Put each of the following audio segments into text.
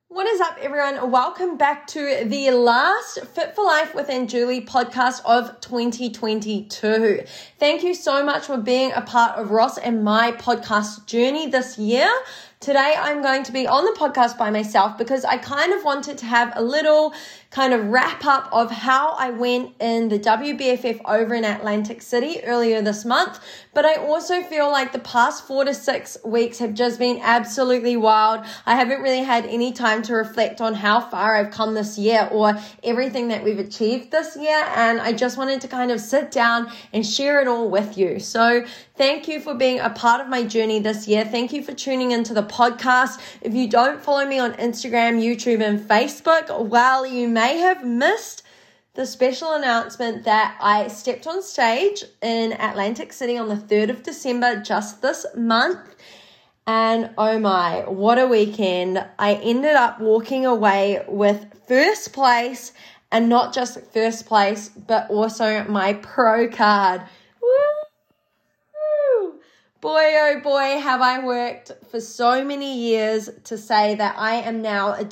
What is up, everyone? Welcome back to the last Fit for Life with Anjuli podcast of 2022. Thank you so much for being a part of Ross and my podcast journey this year. Today, I'm going to be on the podcast by myself because I kind of wanted to have a little kind of wrap up of how I went in the WBFF over in Atlantic City earlier this month. But I also feel like the past 4 to 6 weeks have just been absolutely wild. I haven't really had any time to reflect on how far I've come this year or everything that we've achieved this year. And I just wanted to kind of sit down and share it all with you. So thank you for being a part of my journey this year. Thank you for tuning into the podcast. If you don't follow me on Instagram, YouTube, and Facebook, well, you may have missed the special announcement that I stepped on stage in Atlantic City on the 3rd of December, just this month. And oh my, what a weekend. I ended up walking away with first place, and not just first place, but also my pro card. Boy, oh boy, have I worked for so many years to say that I am now a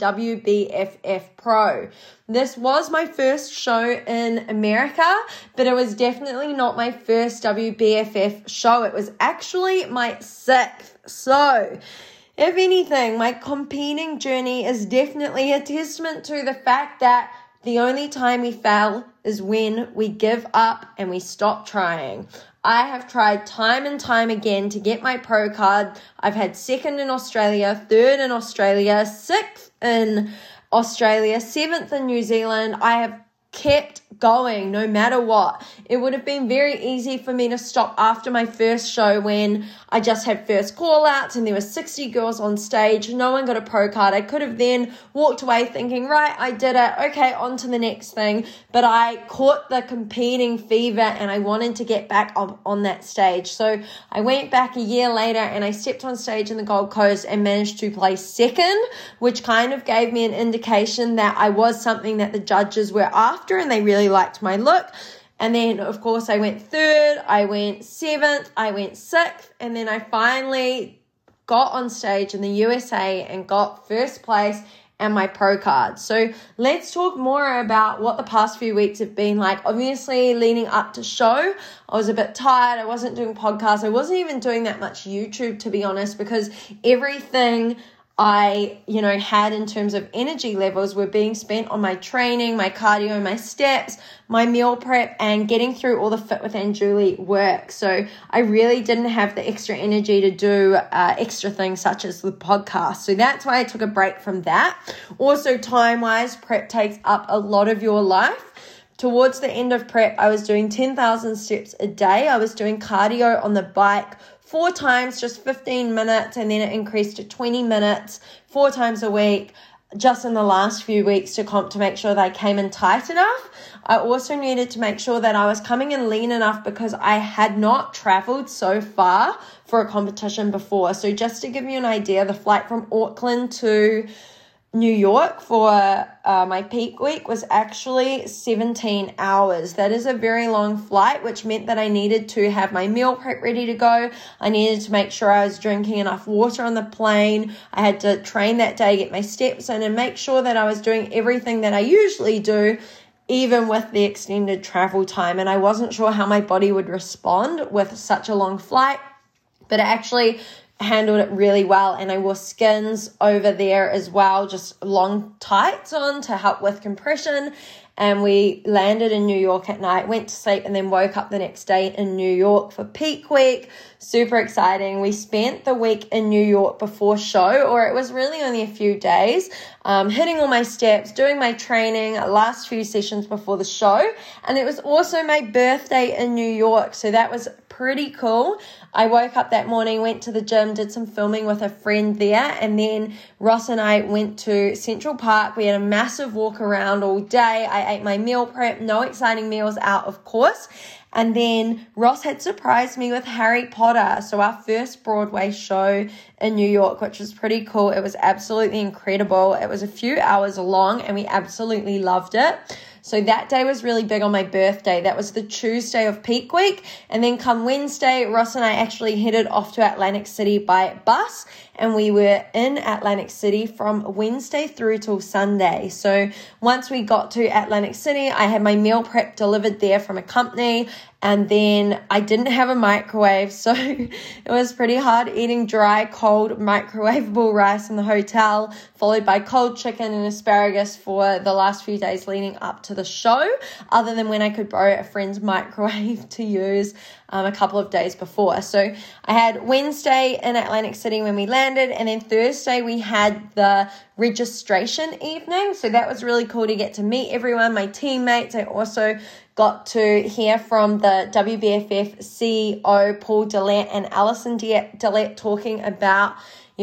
WBFF pro. This was my first show in America, but it was definitely not my first WBFF show. It was actually my 6th. So, if anything, my competing journey is definitely a testament to the fact that the only time we fail is when we give up and we stop trying. I have tried time and time again to get my pro card. I've had 2nd in Australia, 3rd in Australia, 6th in Australia, 7th in New Zealand. I have kept going no matter what. It would have been very easy for me to stop after my first show when I just had first call outs and there were 60 girls on stage. No one got a pro card. I could have then walked away thinking, right, I did it. Okay, on to the next thing. But I caught the competing fever and I wanted to get back up on that stage. So I went back a year later and I stepped on stage in the Gold Coast and managed to place 2nd, which kind of gave me an indication that I was something that the judges were after and they really liked my look. And then, of course, I went 3rd, I went 7th, I went 6th, and then I finally got on stage in the USA and got first place and my pro card. So let's talk more about what the past few weeks have been like. Obviously, leading up to show, I was a bit tired. I wasn't doing podcasts. I wasn't even doing that much YouTube, to be honest, because everything I, had in terms of energy levels were being spent on my training, my cardio, my steps, my meal prep, and getting through all the Fit with Anjuli work. So I really didn't have the extra energy to do extra things such as the podcast. So that's why I took a break from that. Also, time-wise, prep takes up a lot of your life. Towards the end of prep, I was doing 10,000 steps a day. I was doing cardio on the bike 4 times, just 15 minutes, and then it increased to 20 minutes 4 times a week just in the last few weeks to make sure that I came in tight enough. I also needed to make sure that I was coming in lean enough because I had not traveled so far for a competition before. So just to give you an idea, the flight from Auckland to New York for my peak week was actually 17 hours. That is a very long flight, which meant that I needed to have my meal prep ready to go. I needed to make sure I was drinking enough water on the plane. I had to train that day, get my steps in, and make sure that I was doing everything that I usually do, even with the extended travel time. And I wasn't sure how my body would respond with such a long flight, but it actually handled it really well. And I wore skins over there as well, just long tights on to help with compression. And we landed in New York at night, went to sleep, and then woke up the next day in New York for peak week. Super exciting. We spent the week in New York before show, or it was really only a few days, hitting all my steps, doing my training, last few sessions before the show. And it was also my birthday in New York, so that was pretty cool. I woke up that morning, went to the gym, did some filming with a friend there, and then Ross and I went to Central Park. We had a massive walk around all day. I ate my meal prep, no exciting meals out, of course. And then Ross had surprised me with Harry Potter. So our first Broadway show in New York, which was pretty cool. It was absolutely incredible. It was a few hours long and we absolutely loved it. So that day was really big on my birthday. That was the Tuesday of peak week. And then come Wednesday, Ross and I actually headed off to Atlantic City by bus. And we were in Atlantic City from Wednesday through till Sunday. So once we got to Atlantic City, I had my meal prep delivered there from a company. And then I didn't have a microwave, so it was pretty hard eating dry, cold, microwavable rice in the hotel, followed by cold chicken and asparagus for the last few days leading up to the show, other than when I could borrow a friend's microwave to use a couple of days before. So I had Wednesday in Atlantic City when we landed, and then Thursday we had the registration evening. So that was really cool to get to meet everyone, my teammates. I also got to hear from the WBFF CEO, Paul Dillett, and Alison Dillett talking about, the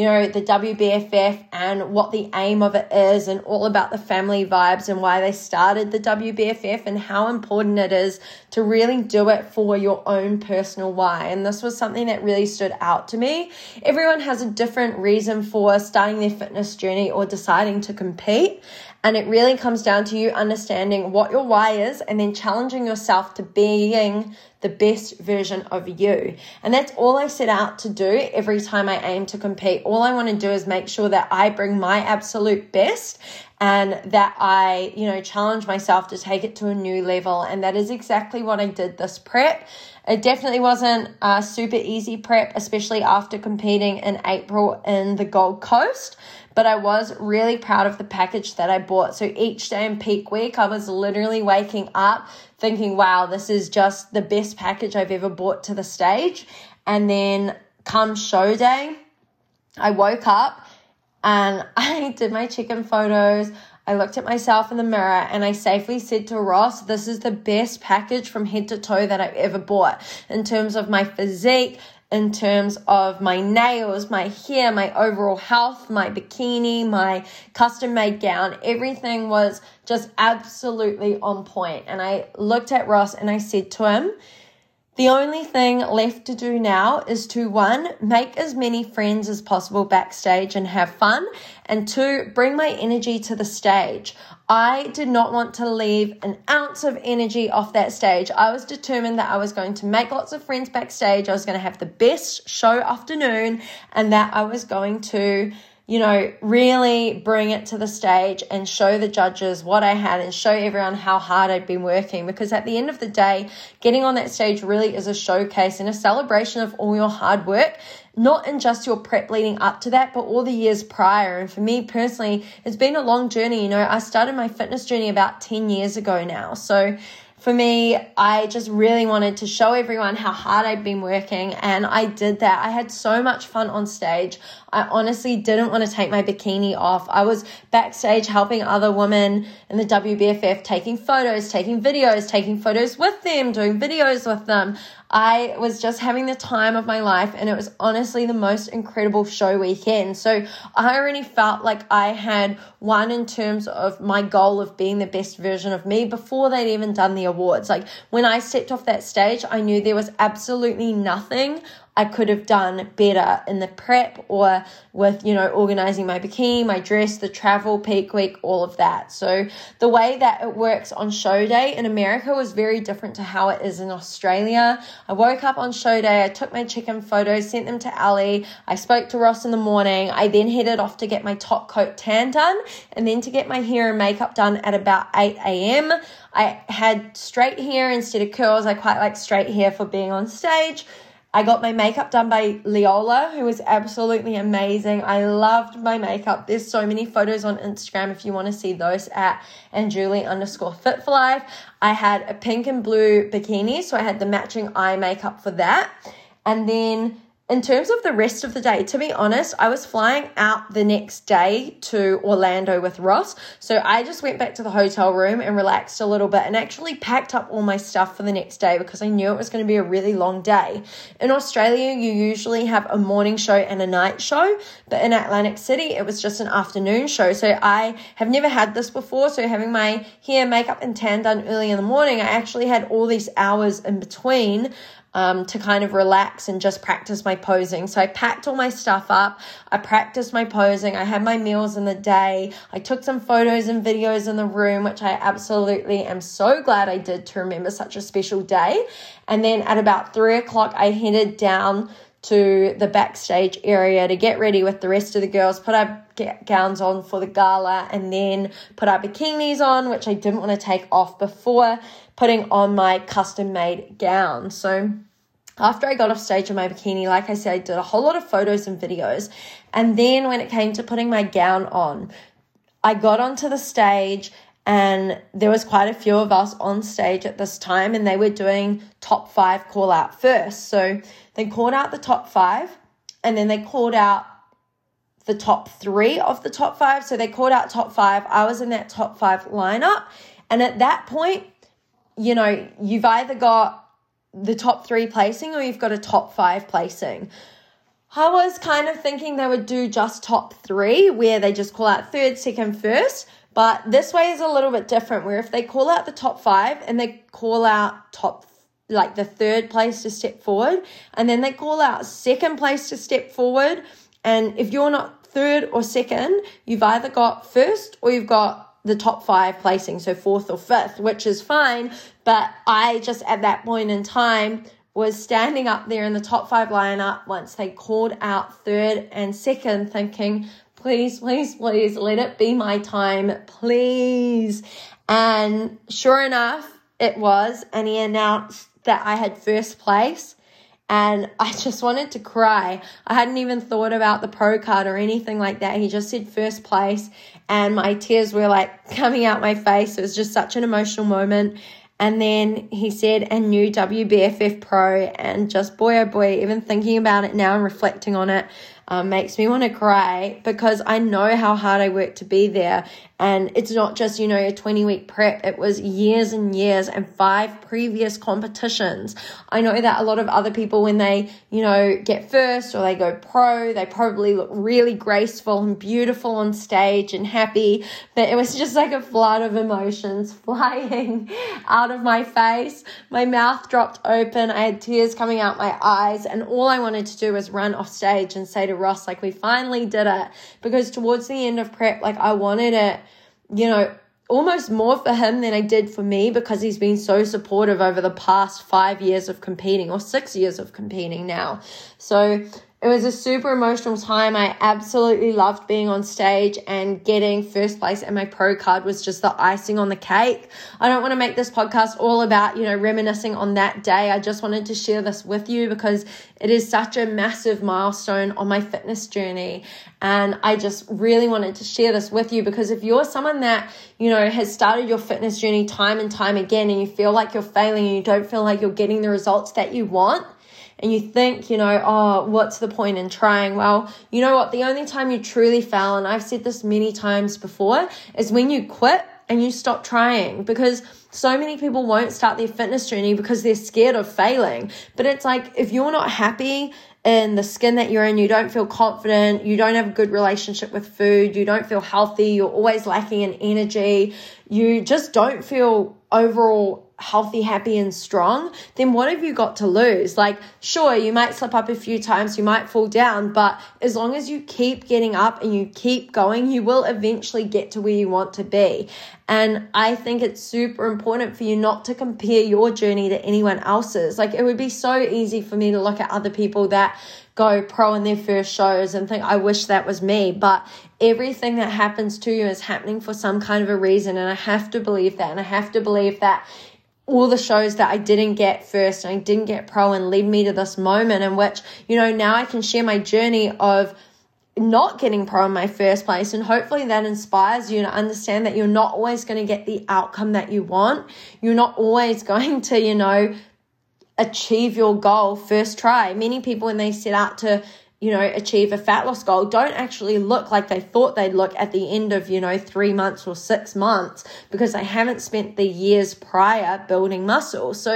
WBFF and what the aim of it is, and all about the family vibes and why they started the WBFF and how important it is to really do it for your own personal why. And this was something that really stood out to me. Everyone has a different reason for starting their fitness journey or deciding to compete. And it really comes down to you understanding what your why is and then challenging yourself to being the best version of you. And that's all I set out to do every time I aim to compete. All I want to do is make sure that I bring my absolute best and that I, challenge myself to take it to a new level. And that is exactly what I did this prep. It definitely wasn't a super easy prep, especially after competing in April in the Gold Coast. But I was really proud of the package that I bought. So each day in peak week, I was literally waking up thinking, wow, this is just the best package I've ever bought to the stage. And then come show day, I woke up and I did my chicken photos. I looked at myself in the mirror and I safely said to Ross, this is the best package from head to toe that I've ever bought in terms of my physique, in terms of my nails, my hair, my overall health, my bikini, my custom-made gown. Everything was just absolutely on point. And I looked at Ross and I said to him, the only thing left to do now is to, 1, make as many friends as possible backstage and have fun, and 2, bring my energy to the stage. I did not want to leave an ounce of energy off that stage. I was determined that I was going to make lots of friends backstage. I was going to have the best show afternoon, and that I was going to really bring it to the stage and show the judges what I had and show everyone how hard I'd been working. Because at the end of the day, getting on that stage really is a showcase and a celebration of all your hard work, not in just your prep leading up to that, but all the years prior. And for me personally, it's been a long journey. I started my fitness journey about 10 years ago now. So for me, I just really wanted to show everyone how hard I'd been working, and I did that. I had so much fun on stage. I honestly didn't want to take my bikini off. I was backstage helping other women in the WBFF, taking photos, taking videos, taking photos with them, doing videos with them. I was just having the time of my life, and it was honestly the most incredible show weekend. So I already felt like I had won in terms of my goal of being the best version of me before they'd even done the awards. Like when I stepped off that stage, I knew there was absolutely nothing I could have done better in the prep or with, organizing my bikini, my dress, the travel, peak week, all of that. So the way that it works on show day in America was very different to how it is in Australia. I woke up on show day, I took my chicken photos, sent them to Ali. I spoke to Ross in the morning. I then headed off to get my top coat tan done and then to get my hair and makeup done at about 8 a.m. I had straight hair instead of curls. I quite like straight hair for being on stage. I got my makeup done by Leola, who was absolutely amazing. I loved my makeup. There's so many photos on Instagram if you want to see those at @Julie_Fit4Life. I had a pink and blue bikini, so I had the matching eye makeup for that. And then in terms of the rest of the day, to be honest, I was flying out the next day to Orlando with Ross. So I just went back to the hotel room and relaxed a little bit and actually packed up all my stuff for the next day because I knew it was going to be a really long day. In Australia, you usually have a morning show and a night show, but in Atlantic City, it was just an afternoon show. So I have never had this before. So having my hair, makeup, and tan done early in the morning, I actually had all these hours in between to kind of relax and just practice my posing. So I packed all my stuff up. I practiced my posing. I had my meals in the day. I took some photos and videos in the room, which I absolutely am so glad I did to remember such a special day. And then at about 3 o'clock, I headed down to the backstage area to get ready with the rest of the girls, put our gowns on for the gala, and then put our bikinis on, which I didn't want to take off before putting on my custom-made gown. So after I got off stage in my bikini, like I said, I did a whole lot of photos and videos. And then when it came to putting my gown on, I got onto the stage, and there was quite a few of us on stage at this time, and they were doing top 5 call out first. So they called out the top 5, and then they called out the top 3 of the top 5. So they called out top 5. I was in that top 5 lineup. And at that point, you know, you've either got the top 3 placing or you've got a top 5 placing. I was kind of thinking they would do just top 3, where they just call out third, second, first. But this way is a little bit different, where if they call out the top 5 and they call out the third place to step forward, and then they call out second place to step forward. And if you're not third or second, you've either got first or you've got the top 5 placing, so 4th or 5th, which is fine. But I just, at that point in time, was standing up there in the top 5 lineup once they called out third and second, thinking, please, please, please, let it be my time, please. And sure enough, it was, and he announced that I had first place, and I just wanted to cry. I hadn't even thought about the pro card or anything like that. He just said first place, and my tears were like coming out my face. It was just such an emotional moment. And then he said, a new WBFF pro, and just boy, oh boy, even thinking about it now and reflecting on it, makes me want to cry, because I know how hard I worked to be there. And it's not just, you know, a 20-week prep. It was years and years and 5 previous competitions. I know that a lot of other people, when they, you know, get first or they go pro, they probably look really graceful and beautiful on stage and happy. But it was just like a flood of emotions flying out of my face. My mouth dropped open. I had tears coming out my eyes. And all I wanted to do was run off stage and say to Ross, like, we finally did it. Because towards the end of prep, like, I wanted it, you know, almost more for him than I did for me, because he's been so supportive over the past 5 years of competing, or 6 years of competing now. So it was a super emotional time. I absolutely loved being on stage, and getting first place and my pro card was just the icing on the cake. I don't want to make this podcast all about, you know, reminiscing on that day. I just wanted to share this with you because it is such a massive milestone on my fitness journey. And I just really wanted to share this with you, because if you're someone that, you know, has started your fitness journey time and time again, and you feel like you're failing and you don't feel like you're getting the results that you want, and you think, you know, oh, what's the point in trying? Well, you know what? The only time you truly fail, and I've said this many times before, is when you quit and you stop trying. Because so many people won't start their fitness journey because they're scared of failing. But it's like, if you're not happy in the skin that you're in, you don't feel confident, you don't have a good relationship with food, you don't feel healthy, you're always lacking in energy, you just don't feel overall healthy, happy, and strong, then what have you got to lose? Like, sure, you might slip up a few times, you might fall down, but as long as you keep getting up and you keep going, you will eventually get to where you want to be. And I think it's super important for you not to compare your journey to anyone else's. Like, it would be so easy for me to look at other people that go pro in their first shows and think, I wish that was me. But everything that happens to you is happening for some kind of a reason. And I have to believe that. And I have to believe that all the shows that I didn't get first and I didn't get pro and lead me to this moment in which, you know, now I can share my journey of not getting pro in my first place. And hopefully that inspires you to understand that you're not always going to get the outcome that you want. You're not always going to, you know, achieve your goal first try. Many people, when they set out to, you know, achieve a fat loss goal, don't actually look like they thought they'd look at the end of, you know, 3 months or 6 months, because they haven't spent the years prior building muscle. So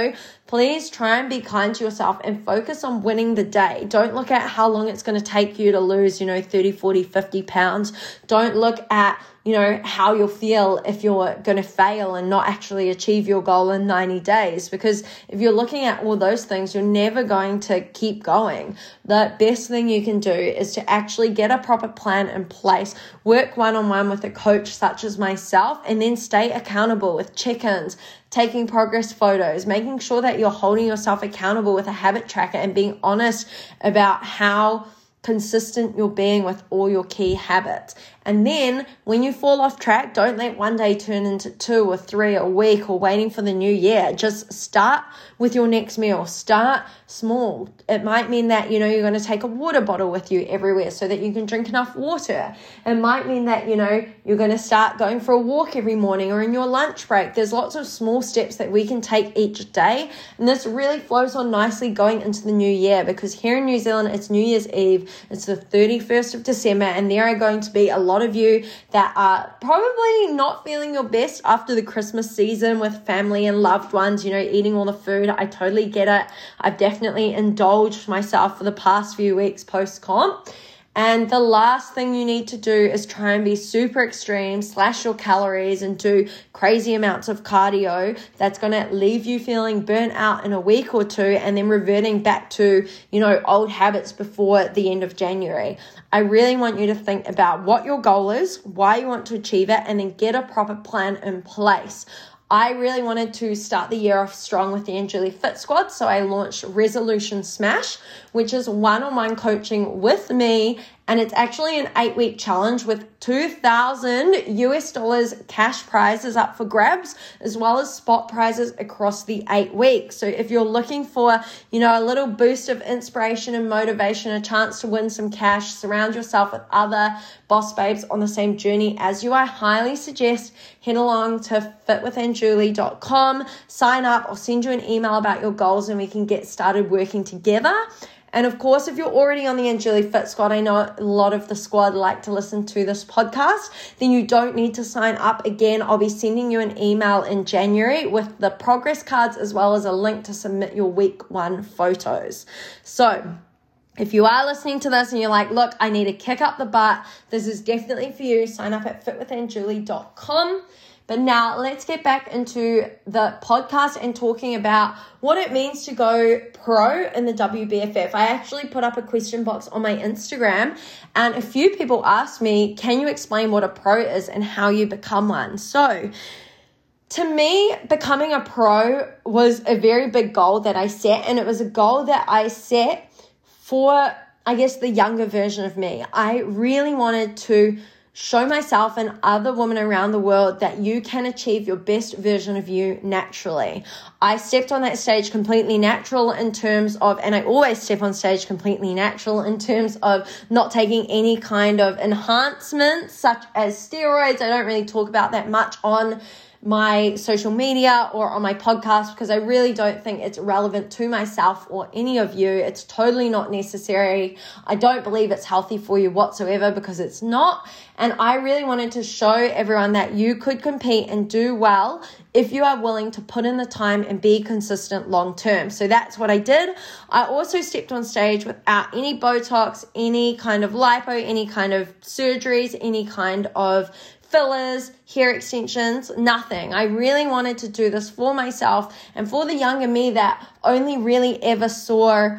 please try and be kind to yourself and focus on winning the day. Don't look at how long it's going to take you to lose, 30, 40, 50 pounds. Don't look at how you'll feel if you're going to fail and not actually achieve your goal in 90 days. Because if you're looking at all those things, you're never going to keep going. The best thing you can do is to actually get a proper plan in place, work one-on-one with a coach such as myself, and then stay accountable with check-ins, taking progress photos, making sure that you're holding yourself accountable with a habit tracker and being honest about how consistent you're being with all your key habits. And then when you fall off track, don't let one day turn into 2 or 3 a week or waiting for the new year. Just start with your next meal. Start small. It might mean that, you're going to take a water bottle with you everywhere so that you can drink enough water. It might mean that, you're going to start going for a walk every morning or in your lunch break. There's lots of small steps that we can take each day. And this really flows on nicely going into the new year, because here in New Zealand, it's New Year's Eve. It's the 31st of December, and there are going to be a lot of you that are probably not feeling your best after the Christmas season with family and loved ones, eating all the food. I totally get it. I've definitely indulged myself for the past few weeks post-comp. And the last thing you need to do is try and be super extreme, slash your calories and do crazy amounts of cardio. That's going to leave you feeling burnt out in a week or two and then reverting back to, old habits before the end of January. I really want you to think about what your goal is, why you want to achieve it, and then get a proper plan in place. I really wanted to start the year off strong with the Anjuli Fit Squad, so I launched Resolution Smash, which is one-on-one coaching with me, and it's actually an 8-week challenge with $2,000 cash prizes up for grabs, as well as spot prizes across the 8 weeks. So if you're looking for, a little boost of inspiration and motivation, a chance to win some cash, surround yourself with other boss babes on the same journey as you, I highly suggest head along to fitwithanjulie.com, sign up. I'll send you an email about your goals and we can get started working together. And of course, if you're already on the Anjuli Fit Squad, I know a lot of the squad like to listen to this podcast, then you don't need to sign up again. I'll be sending you an email in January with the progress cards as well as a link to submit your week 1 photos. So if you are listening to this and you're like, look, I need to kick up the butt, this is definitely for you. Sign up at fitwithanjulie.com. But now let's get back into the podcast and talking about what it means to go pro in the WBFF. I actually put up a question box on my Instagram and a few people asked me, can you explain what a pro is and how you become one? So to me, becoming a pro was a very big goal that I set, and it was a goal that I set for, I guess, the younger version of me. I really wanted to show myself and other women around the world that you can achieve your best version of you naturally. I stepped on that stage completely natural in terms of, and I always step on stage completely natural in terms of not taking any kind of enhancements such as steroids. I don't really talk about that much on my social media or on my podcast because I really don't think it's relevant to myself or any of you. It's totally not necessary. I don't believe it's healthy for you whatsoever because it's not. And I really wanted to show everyone that you could compete and do well if you are willing to put in the time and be consistent long term. So that's what I did. I also stepped on stage without any Botox, any kind of lipo, any kind of surgeries, any kind of fillers, hair extensions, nothing. I really wanted to do this for myself and for the younger me that only really ever saw,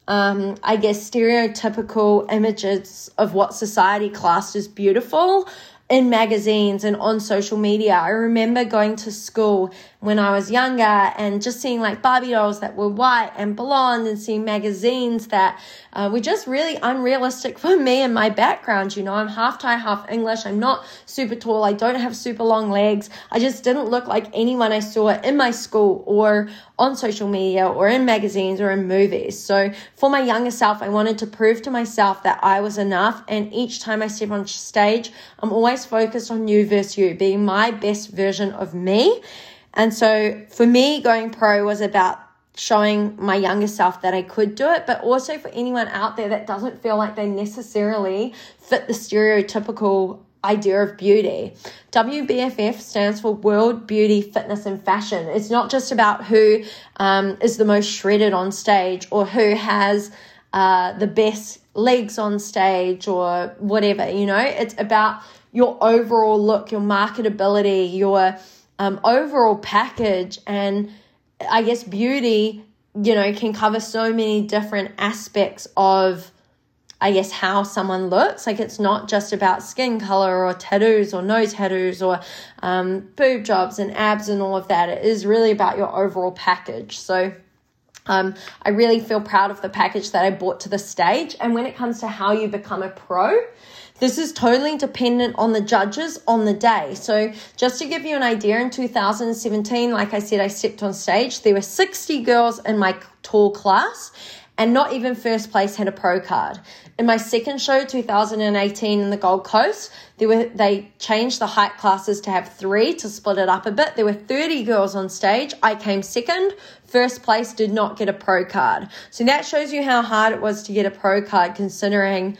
stereotypical images of what society classed as beautiful in magazines and on social media. I remember going to school when I was younger and just seeing like Barbie dolls that were white and blonde and seeing magazines that were just really unrealistic for me and my background. I'm half Thai, half English. I'm not super tall. I don't have super long legs. I just didn't look like anyone I saw in my school or on social media or in magazines or in movies. So for my younger self, I wanted to prove to myself that I was enough. And each time I step on stage, I'm always focused on you versus you, being my best version of me. And so for me, going pro was about showing my younger self that I could do it, but also for anyone out there that doesn't feel like they necessarily fit the stereotypical idea of beauty. WBFF stands for World Beauty, Fitness and Fashion. It's not just about who is the most shredded on stage or who has the best legs on stage or whatever, it's about your overall look, your marketability, your overall package. And I guess beauty, can cover so many different aspects of, I guess, how someone looks. Like, it's not just about skin color or tattoos or no tattoos or boob jobs and abs and all of that. It is really about your overall package. So I really feel proud of the package that I brought to the stage. And when it comes to how you become a pro, this is totally dependent on the judges on the day. So just to give you an idea, in 2017, like I said, I stepped on stage. There were 60 girls in my tall class, and not even first place had a pro card. In my second show, 2018 in the Gold Coast, they changed the height classes to have 3 to split it up a bit. There were 30 girls on stage. I came second. First place did not get a pro card. So that shows you how hard it was to get a pro card, considering,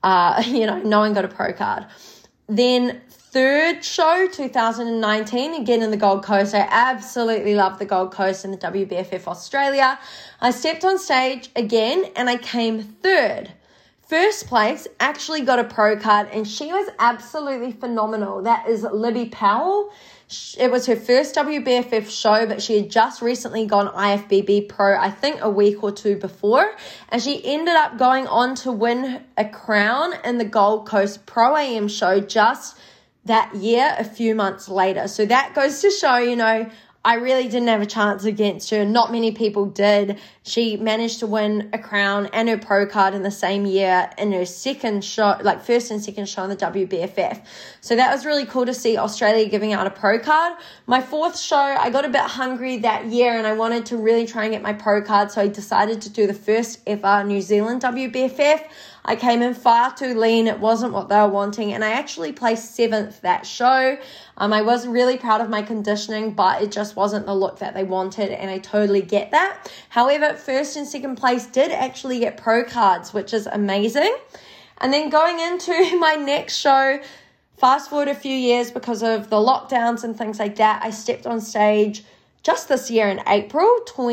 no one got a pro card. Then third show, 2019, again in the Gold Coast. I absolutely love the Gold Coast and the WBFF Australia. I stepped on stage again and I came third. First place actually got a pro card, and she was absolutely phenomenal. That is Libby Powell. It was her first WBFF show, but she had just recently gone IFBB Pro, I think a week or two before, and she ended up going on to win a crown in the Gold Coast Pro AM show just that year, a few months later. So that goes to show, I really didn't have a chance against her. Not many people did. She managed to win a crown and her pro card in the same year in her second show, like first and second show in the WBFF. So that was really cool to see Australia giving out a pro card. My fourth show, I got a bit hungry that year and I wanted to really try and get my pro card. So I decided to do the first ever New Zealand WBFF. I came in far too lean. It wasn't what they were wanting. And I actually placed 7th that show. I was really proud of my conditioning, but it just wasn't the look that they wanted. And I totally get that. However, first and second place did actually get pro cards, which is amazing. And then going into my next show, fast forward a few years because of the lockdowns and things like that, I stepped on stage just this year in April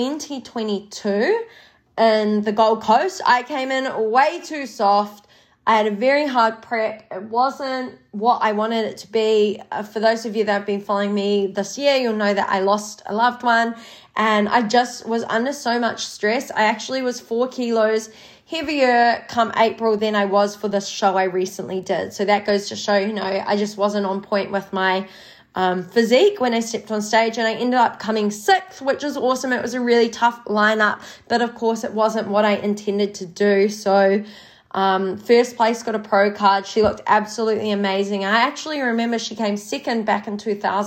2022. In the Gold Coast. I came in way too soft. I had a very hard prep. It wasn't what I wanted it to be. For those of you that have been following me this year, you'll know that I lost a loved one and I just was under so much stress. I actually was 4 kilos heavier come April than I was for this show I recently did. So that goes to show, I just wasn't on point with my physique when I stepped on stage, and I ended up coming 6th, which is awesome. It was a really tough lineup, but of course it wasn't what I intended to do. So first place got a pro card. She looked absolutely amazing. I actually remember she came second back in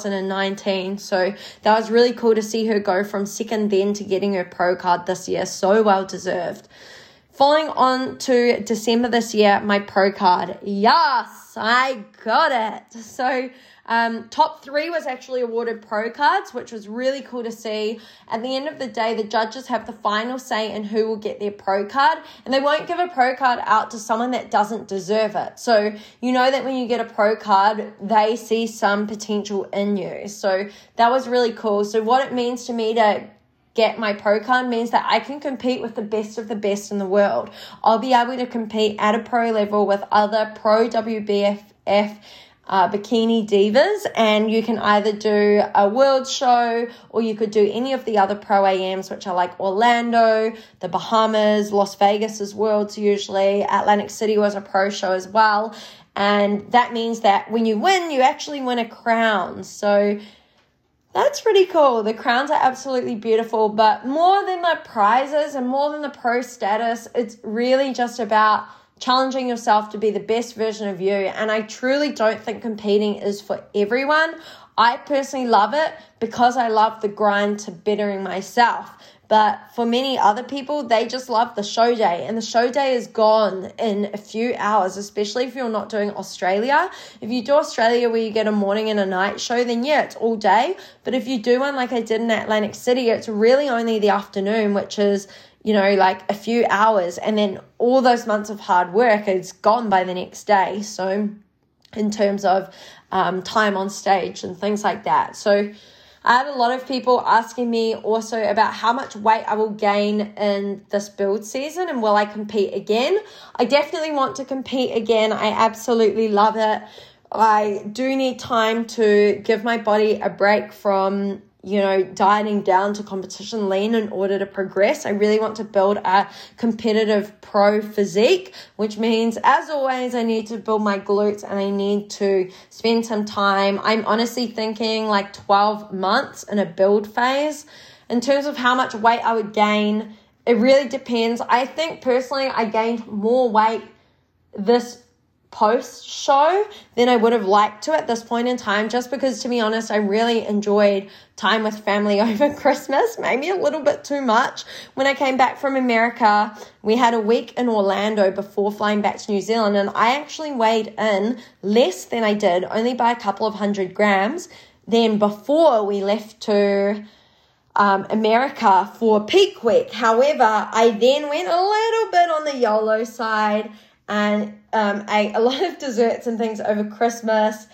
2019, so that was really cool to see her go from second then to getting her pro card this year. So well deserved. Following on to December this year, my pro card. Yes, I got it. So top 3 was actually awarded pro cards, which was really cool to see. At the end of the day, the judges have the final say in who will get their pro card, and they won't give a pro card out to someone that doesn't deserve it. So you know that when you get a pro card, they see some potential in you. So that was really cool. So what it means to me to get my pro card means that I can compete with the best of the best in the world. I'll be able to compete at a pro level with other pro WBFF bikini divas, and you can either do a world show or you could do any of the other pro AMs, which are like Orlando, the Bahamas, Las Vegas is worlds usually. Atlantic City was a pro show as well, and that means that when you win, you actually win a crown. So that's pretty cool. The crowns are absolutely beautiful, but more than the prizes and more than the pro status, it's really just about challenging yourself to be the best version of you. And I truly don't think competing is for everyone. I personally love it because I love the grind to bettering myself. But for many other people, they just love the show day. And the show day is gone in a few hours, especially if you're not doing Australia. If you do Australia where you get a morning and a night show, then yeah, it's all day. But if you do one like I did in Atlantic City, it's really only the afternoon, which is, like a few hours. And then all those months of hard work is gone by the next day. So in terms of time on stage and things like that. So I had a lot of people asking me also about how much weight I will gain in this build season and will I compete again. I definitely want to compete again. I absolutely love it. I do need time to give my body a break from, dieting down to competition lean in order to progress. I really want to build a competitive pro physique, which means, as always, I need to build my glutes and I need to spend some time. I'm honestly thinking like 12 months in a build phase. In terms of how much weight I would gain, it really depends. I think personally I gained more weight this post-show than I would have liked to at this point in time, just because, to be honest, I really enjoyed time with family over Christmas, maybe a little bit too much. When I came back from America, we had a week in Orlando before flying back to New Zealand, and I actually weighed in less than I did, only by a couple of 100 grams, than before we left to America for peak week. However, I then went a little bit on the YOLO side and ate a lot of desserts and things over Christmas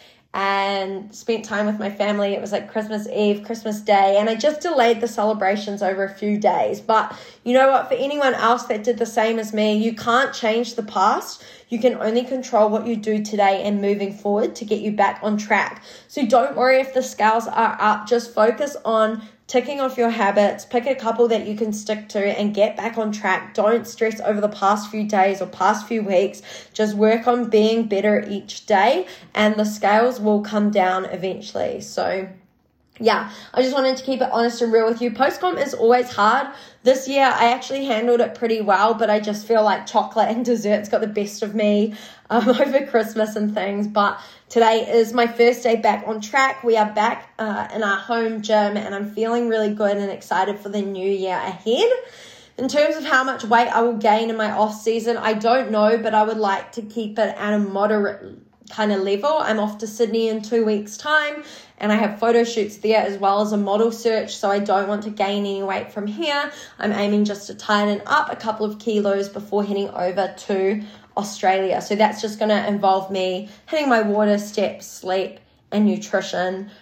and spent time with my family. It was like Christmas Eve, Christmas Day, and I just delayed the celebrations over a few days. But you know what? For anyone else that did the same as me, you can't change the past. You can only control what you do today and moving forward to get you back on track. So don't worry if the scales are up. Just focus on ticking off your habits, pick a couple that you can stick to and get back on track. Don't stress over the past few days or past few weeks. Just work on being better each day and the scales will come down eventually. So yeah, I just wanted to keep it honest and real with you. Post-comp is always hard. This year, I actually handled it pretty well, but I just feel like chocolate and desserts got the best of me over Christmas and things. But today is my first day back on track. We are back in our home gym, and I'm feeling really good and excited for the new year ahead. In terms of how much weight I will gain in my off season, I don't know, but I would like to keep it at a moderate kind of level. I'm off to Sydney in 2 weeks' time, and I have photo shoots there as well as a model search, so I don't want to gain any weight from here. I'm aiming just to tighten up a couple of kilos before heading over to Australia. So that's just going to involve me hitting my water, steps, sleep, and nutrition.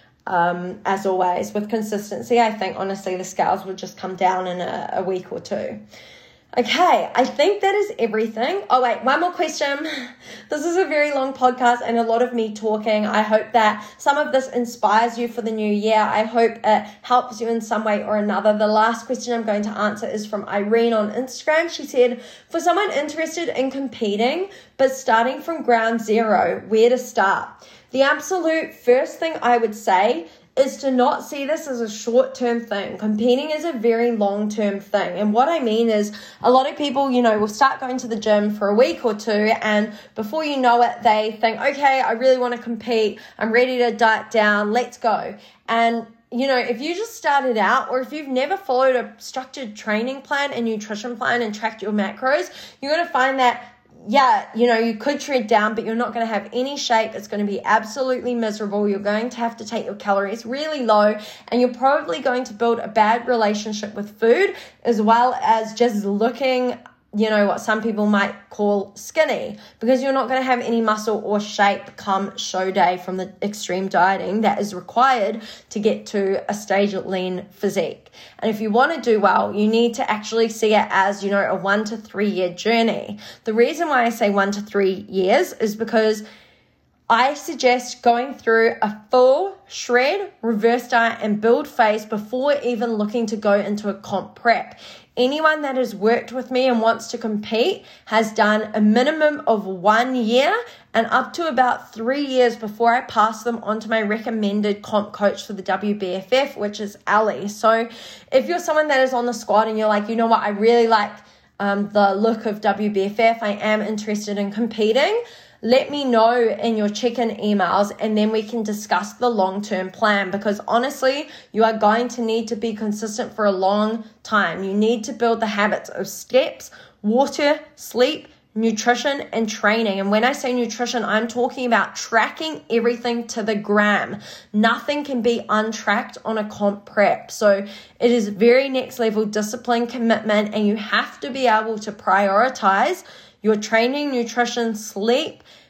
As always, with consistency, I think honestly the scales will just come down in a week or two. Okay, I think that is everything. Oh wait, one more question. This is a very long podcast and a lot of me talking. I hope that some of this inspires you for the new year. I hope it helps you in some way or another. The last question I'm going to answer is from Irene on Instagram. She said, for someone interested in competing but starting from ground zero, where to start? The absolute first thing I would say is to not see this as a short-term thing. Competing is a very long-term thing. And what I mean is a lot of people, will start going to the gym for a week or two, and before you know it, they think, okay, I really want to compete. I'm ready to diet down. Let's go. And if you just started out, or if you've never followed a structured training plan and nutrition plan and tracked your macros, you're going to find that you could tread down, but you're not going to have any shape. It's going to be absolutely miserable. You're going to have to take your calories really low, and you're probably going to build a bad relationship with food, as well as just looking, what some people might call skinny, because you're not going to have any muscle or shape come show day from the extreme dieting that is required to get to a stage lean physique. And if you want to do well, you need to actually see it as, a 1 to 3 year journey. The reason why I say 1 to 3 years is because I suggest going through a full shred, reverse diet, and build phase before even looking to go into a comp prep. Anyone that has worked with me and wants to compete has done a minimum of 1 year and up to about 3 years before I pass them on to my recommended comp coach for the WBFF, which is Ali. So if you're someone that is on the squad and you're like, you know what, I really like the look of WBFF, I am interested in competing, let me know in your check-in emails, and then we can discuss the long-term plan, because honestly, you are going to need to be consistent for a long time. You need to build the habits of steps, water, sleep, nutrition, and training. And when I say nutrition, I'm talking about tracking everything to the gram. Nothing can be untracked on a comp prep. So it is very next level discipline, commitment, and you have to be able to prioritize your training, nutrition, sleep,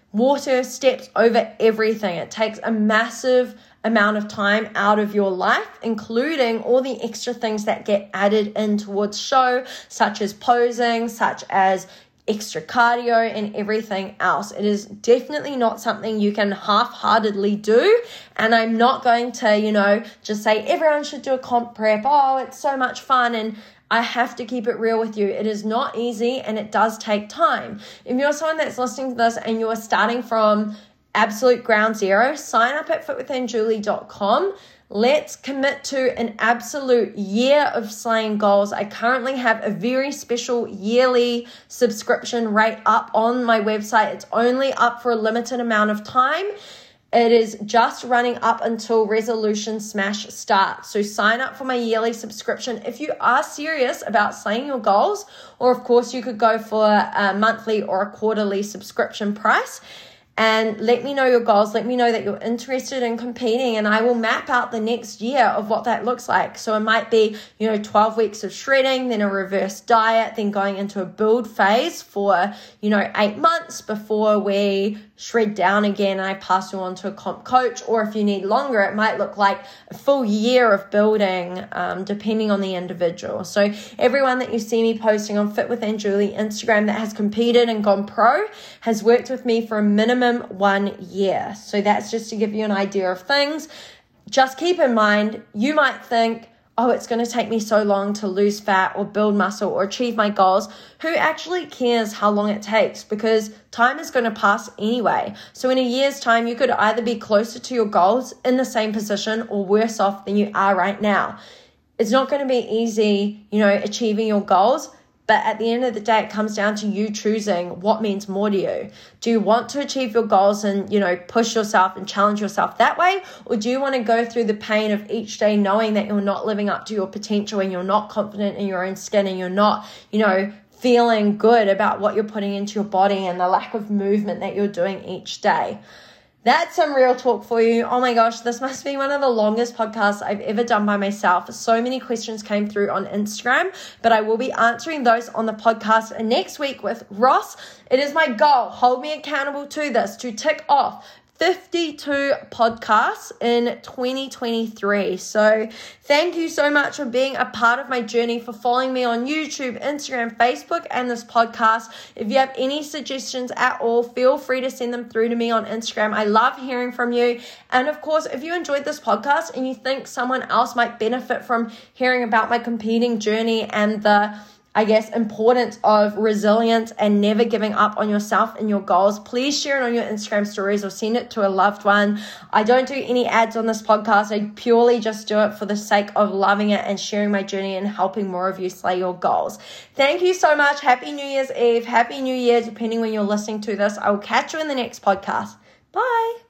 water steps over everything. It takes a massive amount of time out of your life, including all the extra things that get added in towards show, such as posing, such as extra cardio and everything else. It is definitely not something you can half-heartedly do. And I'm not going to, just say everyone should do a comp prep. Oh, it's so much fun. And I have to keep it real with you. It is not easy and it does take time. If you're someone that's listening to this and you're starting from absolute ground zero, sign up at fitwithandjulie.com. Let's commit to an absolute year of slaying goals. I currently have a very special yearly subscription rate up on my website. It's only up for a limited amount of time. It is just running up until Resolution Smash starts. So sign up for my yearly subscription if you are serious about slaying your goals. Or of course you could go for a monthly or a quarterly subscription price. And let me know your goals. Let me know that you're interested in competing, and I will map out the next year of what that looks like. So it might be, 12 weeks of shredding, then a reverse diet, then going into a build phase for, 8 months before we shred down again and I pass you on to a comp coach. Or if you need longer, it might look like a full year of building, depending on the individual. So everyone that you see me posting on Fit with Julie Instagram that has competed and gone pro has worked with me for a minimum 1 year. So that's just to give you an idea of things. Just keep in mind, you might think, oh, it's going to take me so long to lose fat or build muscle or achieve my goals. Who actually cares how long it takes? Because time is going to pass anyway. So in a year's time, you could either be closer to your goals in the same position or worse off than you are right now. It's not going to be easy, achieving your goals. But at the end of the day, it comes down to you choosing what means more to you. Do you want to achieve your goals and, push yourself and challenge yourself that way? Or do you want to go through the pain of each day knowing that you're not living up to your potential and you're not confident in your own skin and you're not, feeling good about what you're putting into your body and the lack of movement that you're doing each day? That's some real talk for you. Oh my gosh, this must be one of the longest podcasts I've ever done by myself. So many questions came through on Instagram, but I will be answering those on the podcast next week with Ross. It is my goal, hold me accountable to this, to tick off 52 podcasts in 2023. So thank you so much for being a part of my journey, for following me on YouTube, Instagram, Facebook, and this podcast. If you have any suggestions at all, feel free to send them through to me on Instagram. I love hearing from you. And of course, if you enjoyed this podcast and you think someone else might benefit from hearing about my competing journey and the importance of resilience and never giving up on yourself and your goals, please share it on your Instagram stories or send it to a loved one. I don't do any ads on this podcast. I purely just do it for the sake of loving it and sharing my journey and helping more of you slay your goals. Thank you so much. Happy New Year's Eve. Happy New Year, depending when you're listening to this. I will catch you in the next podcast. Bye.